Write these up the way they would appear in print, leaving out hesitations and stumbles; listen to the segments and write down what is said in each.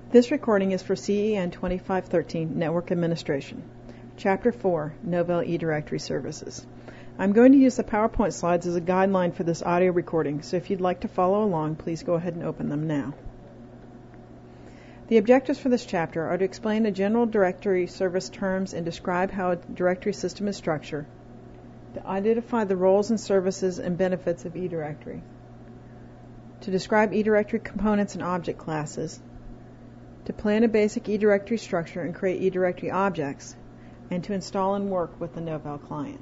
This recording is for CEN 2513 Network Administration. Chapter 4, Novell eDirectory Services. I'm going to use the PowerPoint slides as a guideline for this audio recording, so if you'd like to follow along, please go ahead and open them now. The objectives for this chapter are to explain the general directory service terms and describe how a directory system is structured, to identify the roles and services and benefits of eDirectory, to describe eDirectory components and object classes, to plan a basic eDirectory structure and create eDirectory objects, and to install and work with the Novell client.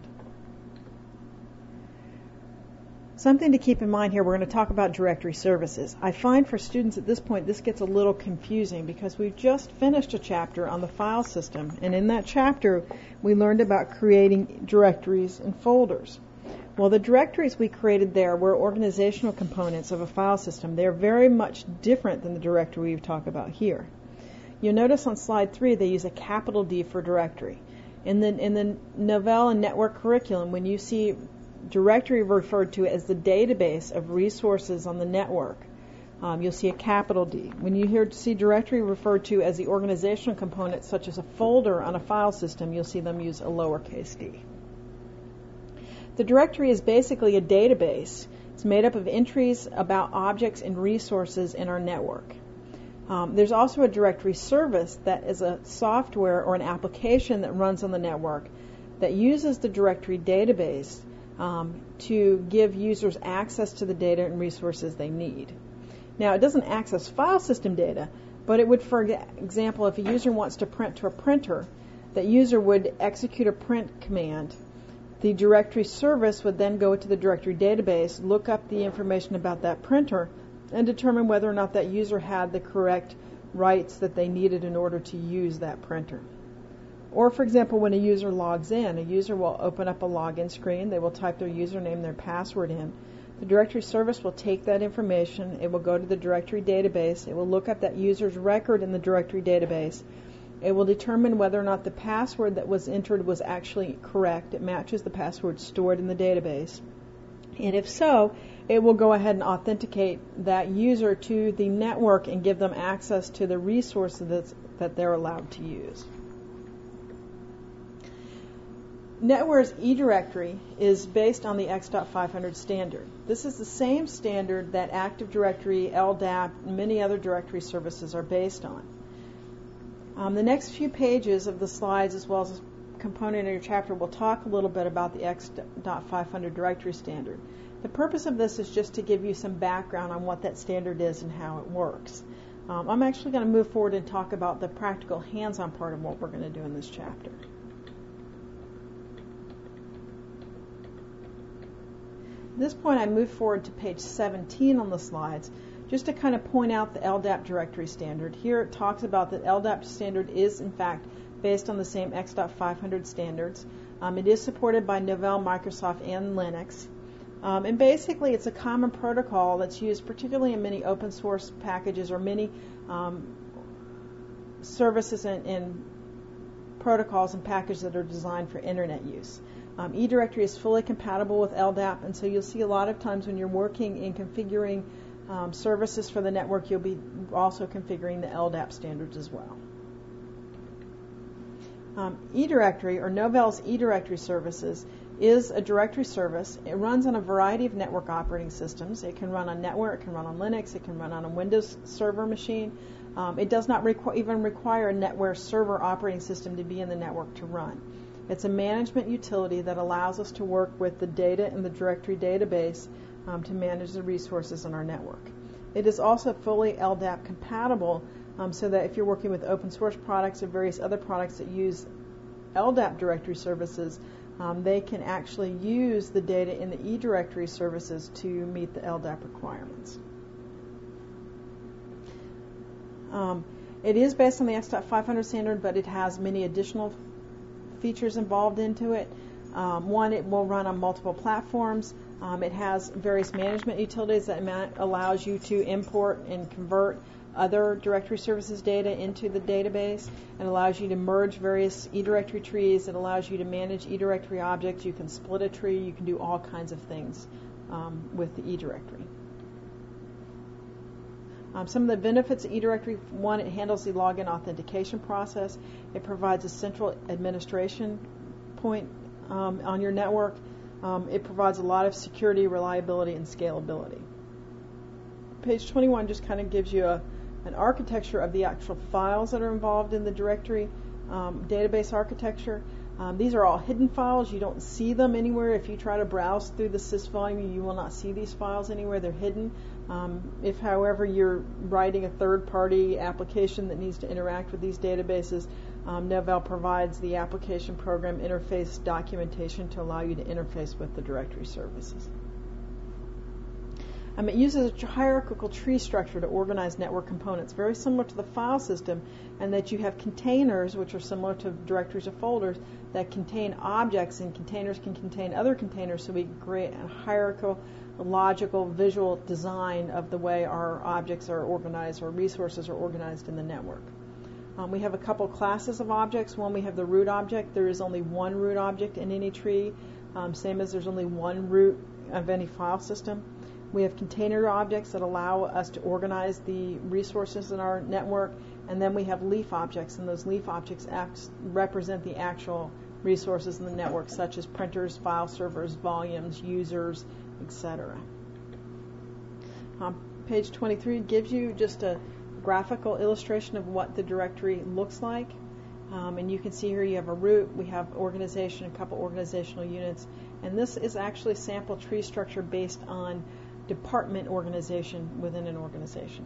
Something to keep in mind here, we're going to talk about directory services. I find for students at this point this gets a little confusing because we've just finished a chapter on the file system, and in that chapter we learned about creating directories and folders. Well, the directories we created there were organizational components of a file system. They're very much different than the directory we've talked about here. You'll notice on slide 3 they use a capital D for directory. In the Novell and network curriculum, when you see directory referred to as the database of resources on the network, you'll see a capital D. When you see directory referred to as the organizational component, such as a folder on a file system, you'll see them use a lowercase d. The directory is basically a database. It's made up of entries about objects and resources in our network. There's also a directory service that is a software or an application that runs on the network that uses the directory database to give users access to the data and resources they need. Now, it doesn't access file system data, but it would, for example, if a user wants to print to a printer, that user would execute a print command. The directory service would then go to the directory database, look up the information about that printer, and determine whether or not that user had the correct rights that they needed in order to use that printer. Or, for example, when a user logs in, a user will open up a login screen. They will type their username, their password in. The directory service will take that information. It will go to the directory database. It will look up that user's record in the directory database. It will determine whether or not the password that was entered was actually correct. It matches the password stored in the database. And if so, it will go ahead and authenticate that user to the network and give them access to the resources that they're allowed to use. NetWare's eDirectory is based on the X.500 standard. This is the same standard that Active Directory, LDAP, and many other directory services are based on. The next few pages of the slides, as well as a component in your chapter, will talk a little bit about the X.500 directory standard. The purpose of this is just to give you some background on what that standard is and how it works. I'm actually going to move forward and talk about the practical hands-on part of what we're going to do in this chapter. At this point, I move forward to page 17 on the slides, just to kind of point out the LDAP directory standard. Here it talks about that LDAP standard is, in fact, based on the same X.500 standards. It is supported by Novell, Microsoft, and Linux. And basically, it's a common protocol that's used particularly in many open source packages or many services and protocols and packages that are designed for internet use. eDirectory is fully compatible with LDAP, and so you'll see a lot of times when you're working in configuring services for the network, you'll be also configuring the LDAP standards as well. eDirectory, or Novell's eDirectory services, is a directory service. It runs on a variety of network operating systems. It can run on NetWare, it can run on Linux, it can run on a Windows server machine. It does not even require a NetWare server operating system to be in the network to run. It's a management utility that allows us to work with the data in the directory database to manage the resources on our network. It is also fully LDAP compatible, so that if you're working with open source products or various other products that use LDAP directory services, they can actually use the data in the eDirectory services to meet the LDAP requirements. It is based on the X.500 standard, but it has many additional features involved into it. One, it will run on multiple platforms. It has various management utilities that allows you to import and convert other directory services data into the database. It allows you to merge various eDirectory trees. It allows you to manage eDirectory objects. You can split a tree. You can do all kinds of things with the eDirectory. Some of the benefits of eDirectory: one, it handles the login authentication process. It provides a central administration point on your network. It provides a lot of security, reliability, and scalability. Page 21 just kind of gives you an architecture of the actual files that are involved in the directory database architecture. These are all hidden files. You don't see them anywhere. If you try to browse through the sysvolume, you will not see these files anywhere. They're hidden. If, however, you're writing a third-party application that needs to interact with these databases, Novell provides the application program interface documentation to allow you to interface with the directory services. It uses a hierarchical tree structure to organize network components, very similar to the file system, and that you have containers, which are similar to directories or folders, that contain objects, and containers can contain other containers, so we create a hierarchical, logical, visual design of the way our objects are organized or resources are organized in the network. We have a couple classes of objects. One, we have the root object. There is only one root object in any tree, same as there's only one root of any file system. We have container objects that allow us to organize the resources in our network, and then we have leaf objects, and those leaf objects represent the actual resources in the network, such as printers, file servers, volumes, users, etc. Page 23 gives you just a graphical illustration of what the directory looks like. And you can see here you have a root, we have organization, a couple organizational units, and this is actually sample tree structure based on department organization within an organization.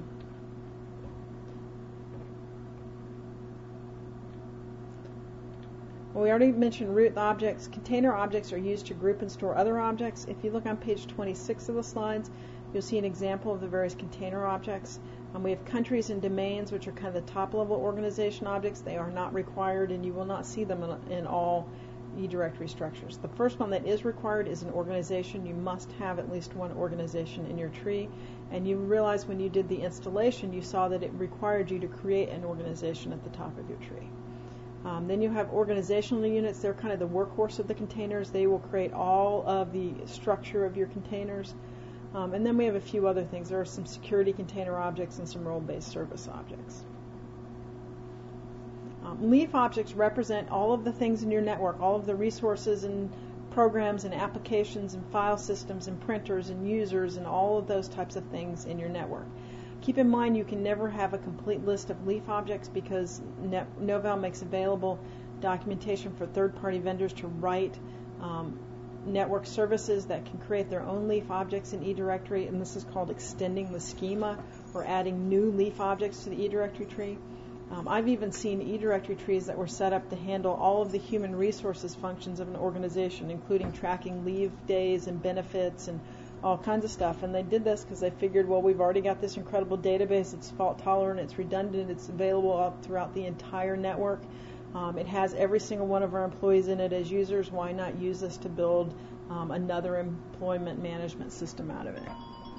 Well, we already mentioned root objects. Container objects are used to group and store other objects. If you look on page 26 of the slides, you'll see an example of the various container objects. We have countries and domains, which are kind of the top-level organization objects. They are not required, and you will not see them in all eDirectory structures. The first one that is required is an organization. You must have at least one organization in your tree, and you realize when you did the installation, you saw that it required you to create an organization at the top of your tree. Then you have organizational units. They're kind of the workhorse of the containers. They will create all of the structure of your containers. And then we have a few other things. There are some security container objects and some role-based service objects. Leaf objects represent all of the things in your network, all of the resources and programs and applications and file systems and printers and users and all of those types of things in your network. Keep in mind you can never have a complete list of leaf objects because Novell makes available documentation for third-party vendors to write network services that can create their own leaf objects in eDirectory, and this is called extending the schema or adding new leaf objects to the eDirectory tree. I've even seen eDirectory trees that were set up to handle all of the human resources functions of an organization, including tracking leave days and benefits and all kinds of stuff. And they did this because they figured, well, we've already got this incredible database. It's fault tolerant, it's redundant, it's available throughout the entire network. It has every single one of our employees in it as users. Why not use this to build another employment management system out of it?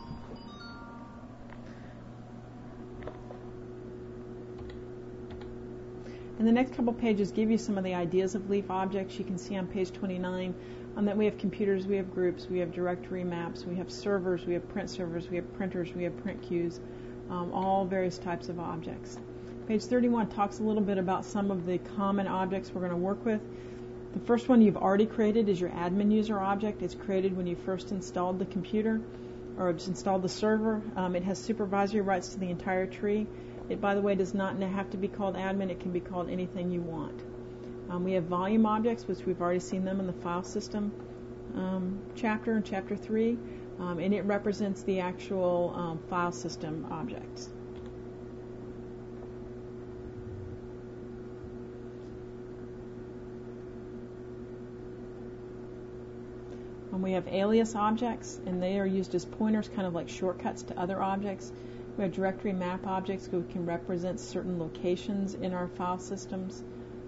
And the next couple pages give you some of the ideas of leaf objects. You can see on page 29 that we have computers, we have groups, we have directory maps, we have servers, we have print servers, we have printers, we have print queues, all various types of objects. Page 31 talks a little bit about some of the common objects we're going to work with. The first one you've already created is your admin user object. It's created when you first installed the computer or just installed the server. It has supervisory rights to the entire tree. It, by the way, does not have to be called admin. It can be called anything you want. We have volume objects, which we've already seen them in the file system chapter in chapter 3, and it represents the actual file system objects. We have alias objects, and they are used as pointers, kind of like shortcuts to other objects. We have directory map objects, which can represent certain locations in our file systems.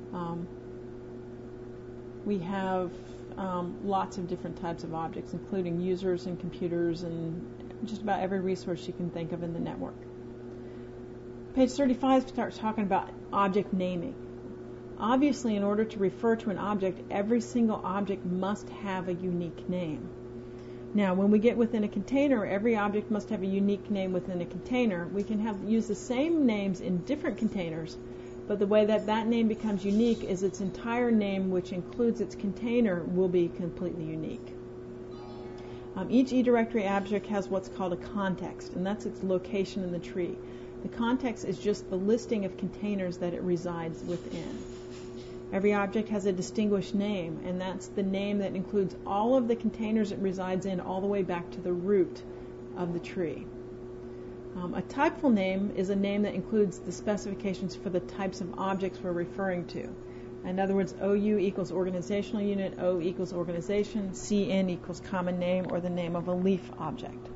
We have lots of different types of objects, including users and computers and just about every resource you can think of in the network. Page 35 starts talking about object naming. Obviously, in order to refer to an object, every single object must have a unique name. Now, when we get within a container, every object must have a unique name within a container. We can use the same names in different containers, but the way that name becomes unique is its entire name, which includes its container, will be completely unique. Each eDirectory object has what's called a context, and that's its location in the tree. The context is just the listing of containers that it resides within. Every object has a distinguished name, and that's the name that includes all of the containers it resides in all the way back to the root of the tree. A typeful name is a name that includes the specifications for the types of objects we're referring to. In other words, OU equals organizational unit, O equals organization, CN equals common name, or the name of a leaf object.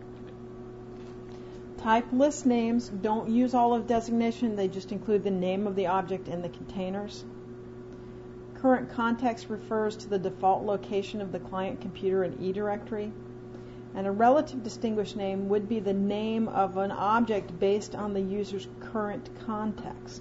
Typeless names don't use all of designation, they just include the name of the object in the containers. Current context refers to the default location of the client computer in eDirectory. And a relative distinguished name would be the name of an object based on the user's current context.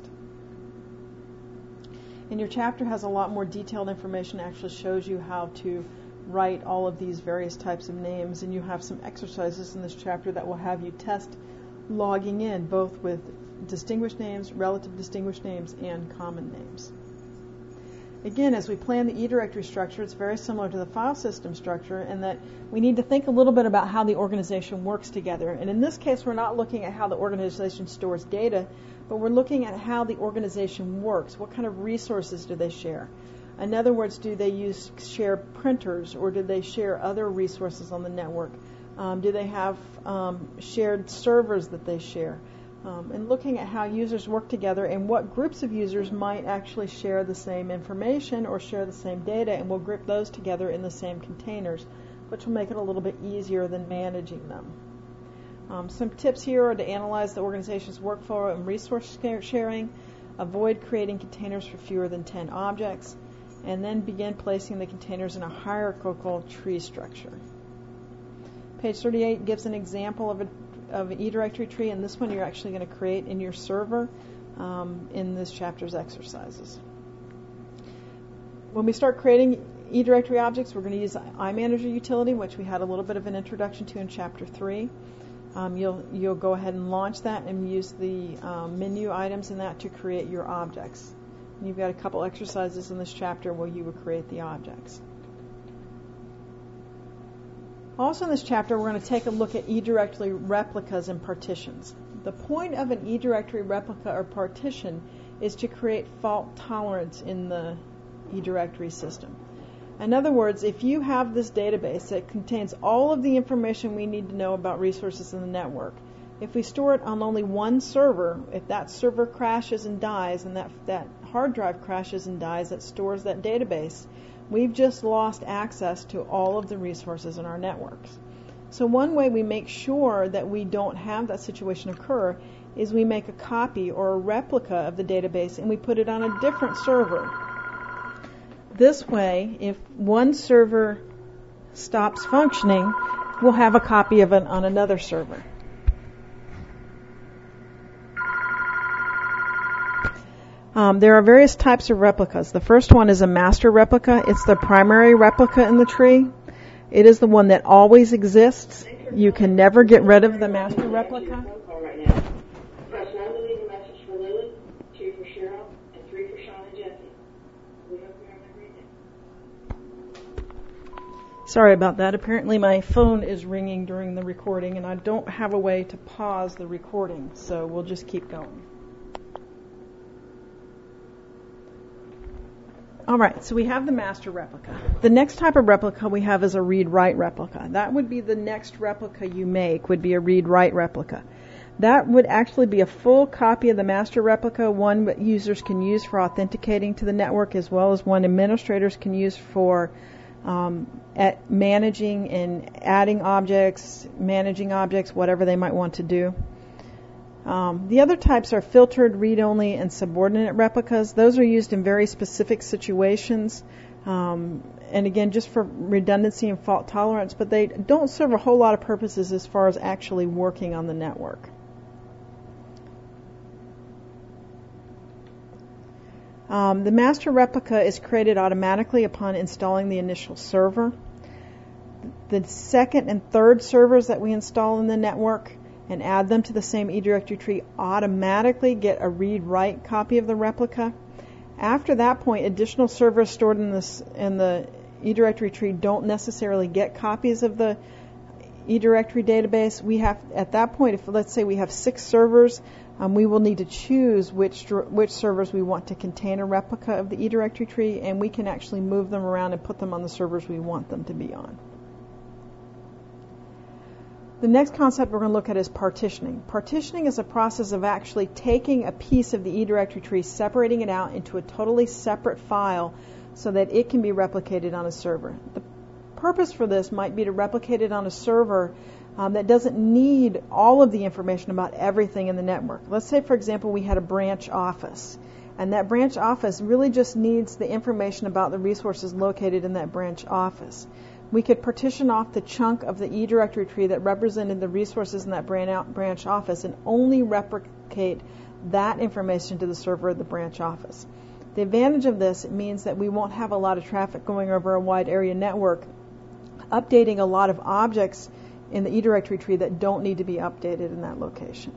And your chapter has a lot more detailed information, actually shows you how to write all of these various types of names, and you have some exercises in this chapter that will have you test logging in both with distinguished names, relative distinguished names, and common names. Again, as we plan the eDirectory structure, it's very similar to the file system structure in that we need to think a little bit about how the organization works together. And in this case, we're not looking at how the organization stores data, but we're looking at how the organization works. What kind of resources do they share? In other words, do they share printers, or do they share other resources on the network? Do they have shared servers that they share? And looking at how users work together and what groups of users might actually share the same information or share the same data, and we'll group those together in the same containers, which will make it a little bit easier than managing them. Some tips here are to analyze the organization's workflow and resource sharing, avoid creating containers for fewer than 10 objects, and then begin placing the containers in a hierarchical tree structure. Page 38 gives an example of an eDirectory tree, and this one you're actually going to create in your server in this chapter's exercises. When we start creating eDirectory objects, we're going to use the iManager utility, which we had a little bit of an introduction to in Chapter 3. You'll go ahead and launch that and use the menu items in that to create your objects. And you've got a couple exercises in this chapter where you will create the objects. Also in this chapter, we're going to take a look at eDirectory replicas and partitions. The point of an eDirectory replica or partition is to create fault tolerance in the eDirectory system. In other words, if you have this database that contains all of the information we need to know about resources in the network, if we store it on only one server, if that server crashes and dies and that hard drive crashes and dies that stores that database, we've just lost access to all of the resources in our networks. So one way we make sure that we don't have that situation occur is we make a copy or a replica of the database and we put it on a different server. This way, if one server stops functioning, we'll have a copy of it on another server. There are various types of replicas. The first one is a master replica. It's the primary replica in the tree. It is the one that always exists. You can never get rid of the master replica. Press 1 to leave a message for Lily, 2 for Cheryl, and 3 for Sean and Jesse. We hope you have a great day. Sorry about that. Apparently my phone is ringing during the recording, and I don't have a way to pause the recording, so we'll just keep going. All right, so we have the master replica. The next type of replica we have is a read-write replica. That would be the next replica you make, would be a read-write replica. That would actually be a full copy of the master replica, one that users can use for authenticating to the network, as well as one administrators can use for managing and adding objects, managing objects, whatever they might want to do. The other types are filtered, read-only, and subordinate replicas. Those are used in very specific situations, and again, just for redundancy and fault tolerance, but they don't serve a whole lot of purposes as far as actually working on the network. The master replica is created automatically upon installing the initial server. The second and third servers that we install in the network and add them to the same eDirectory tree automatically get a read-write copy of the replica. After that point, additional servers stored in the eDirectory tree don't necessarily get copies of the eDirectory database. We have, at that point, if let's say we have 6 servers, we will need to choose which servers we want to contain a replica of the eDirectory tree, and we can actually move them around and put them on the servers we want them to be on. The next concept we're going to look at is partitioning. Partitioning is a process of actually taking a piece of the eDirectory tree, separating it out into a totally separate file so that it can be replicated on a server. The purpose for this might be to replicate it on a server that doesn't need all of the information about everything in the network. Let's say, for example, we had a branch office, and that branch office really just needs the information about the resources located in that branch office. We could partition off the chunk of the eDirectory tree that represented the resources in that branch office and only replicate that information to the server of the branch office. The advantage of this, it means that we won't have a lot of traffic going over a wide area network, updating a lot of objects in the eDirectory tree that don't need to be updated in that location.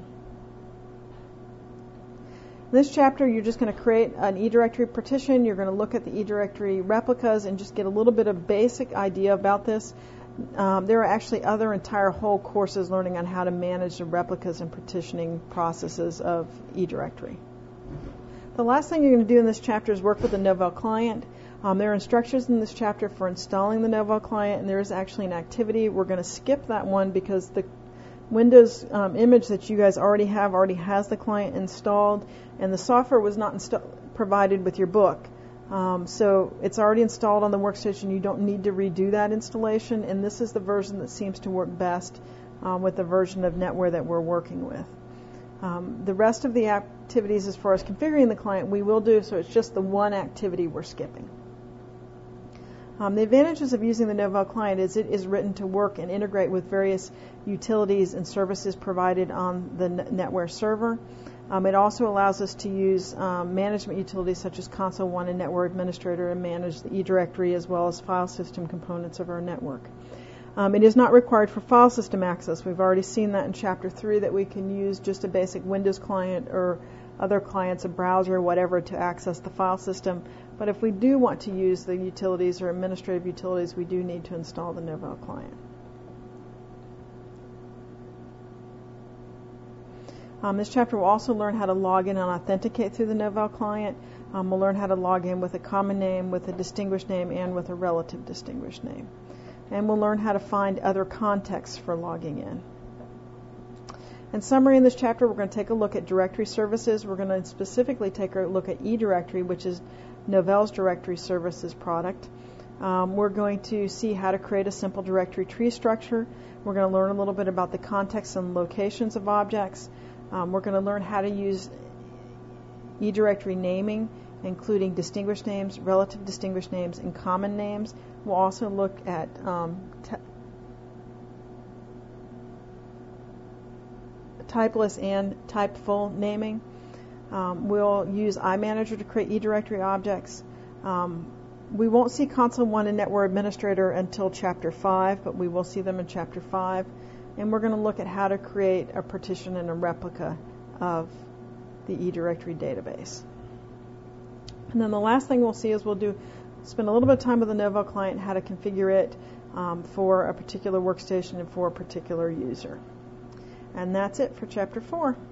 In this chapter, you're just going to create an eDirectory partition. You're going to look at the eDirectory replicas and just get a little bit of basic idea about this. There are actually other entire whole courses learning on how to manage the replicas and partitioning processes of eDirectory. The last thing you're going to do in this chapter is work with the Novell client. There are instructions in this chapter for installing the Novell client, and there is actually an activity. We're going to skip that one because the Windows image that you guys already has the client installed, and the software was not provided with your book. So it's already installed on the workstation. You don't need to redo that installation, and this is the version that seems to work best with the version of NetWare that we're working with. The rest of the activities as far as configuring the client we will do, so it's just the one activity we're skipping. The advantages of using the Novell client is it is written to work and integrate with various utilities and services provided on the NetWare server. It also allows us to use management utilities such as Console One and NetWare Administrator and manage the eDirectory as well as file system components of our network. It is not required for file system access. We've already seen that in Chapter 3 that we can use just a basic Windows client or other clients, a browser, or whatever, to access the file system. But if we do want to use the utilities or administrative utilities, we do need to install the Novell client. This chapter will also learn how to log in and authenticate through the Novell client. We'll learn how to log in with a common name, with a distinguished name, and with a relative distinguished name. And we'll learn how to find other contexts for logging in. In summary, in this chapter, we're going to take a look at directory services. We're going to specifically take a look at eDirectory, which is Novell's directory services product. We're going to see how to create a simple directory tree structure. We're going to learn a little bit about the context and locations of objects. We're going to learn how to use eDirectory naming, including distinguished names, relative distinguished names, and common names. We'll also look at typeless and typeful naming. We'll use iManager to create eDirectory objects. We won't see Console One and NetWare Administrator until Chapter 5, but we will see them in Chapter 5. And we're going to look at how to create a partition and a replica of the eDirectory database. And then the last thing we'll see is we'll spend a little bit of time with the Novell client, how to configure it for a particular workstation and for a particular user. And that's it for Chapter 4.